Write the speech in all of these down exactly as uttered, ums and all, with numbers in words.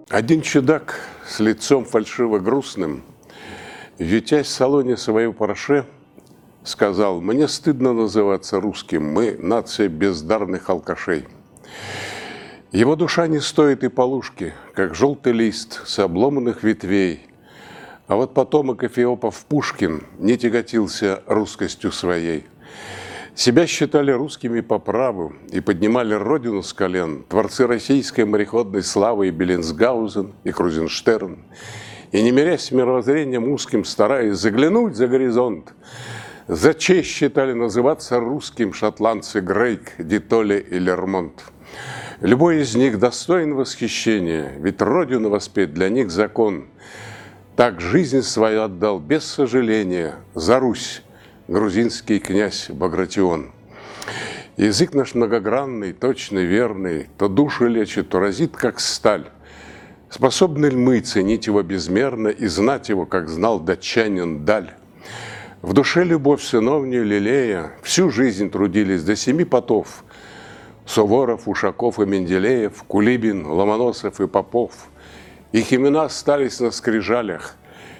Один чудак с лицом фальшиво-грустным, ютясь в салоне своего Порше, сказал: «Мне стыдно называться русским, мы нация бездарных алкашей». Его душа не стоит и полушки, как желтый лист с обломанных ветвей. А вот потомок эфиопов Пушкин не тяготился русскостью своей. Себя считали русскими по праву и поднимали родину с колен творцы российской мореходной славы и Беллинсгаузен, и Крузенштерн. И, не мирясь мировоззрением узким, стараясь заглянуть за горизонт, за честь считали называться русским шотландцы Грейк, Дитоле и Лермонт. Любой из них достоин восхищения, ведь родину воспеть для них закон. Так жизнь свою отдал без сожаления за Русь грузинский князь Багратион. Язык наш многогранный, точный, верный, то души лечит, то разит, как сталь. Способны ли мы ценить его безмерно и знать его, как знал датчанин Даль? В душе любовь сыновнюю лелея, всю жизнь трудились до семи потов. Суворов, Ушаков и Менделеев, Кулибин, Ломоносов и Попов. Их имена остались на скрижалях,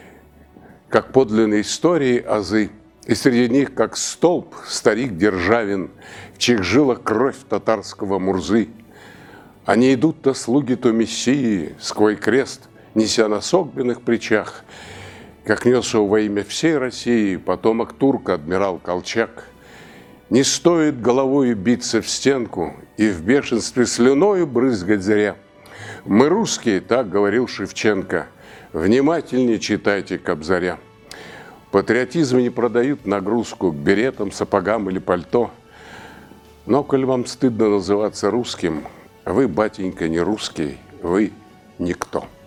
как подлинные истории азы. И среди них, как столб, старик Державин, в чьих жилах кровь татарского Мурзы. Они идут то слуги, то мессии, сквозь крест, неся на согбенных плечах, как нес его во имя всей России потомок турка адмирал Колчак. Не стоит головою биться в стенку и в бешенстве слюною брызгать зря. Мы русские, так говорил Шевченко, внимательнее читайте Кобзаря. Патриотизм не продают нагрузку к беретам, сапогам или пальто. Но, коль вам стыдно называться русским, вы, батенька, не русский, вы никто.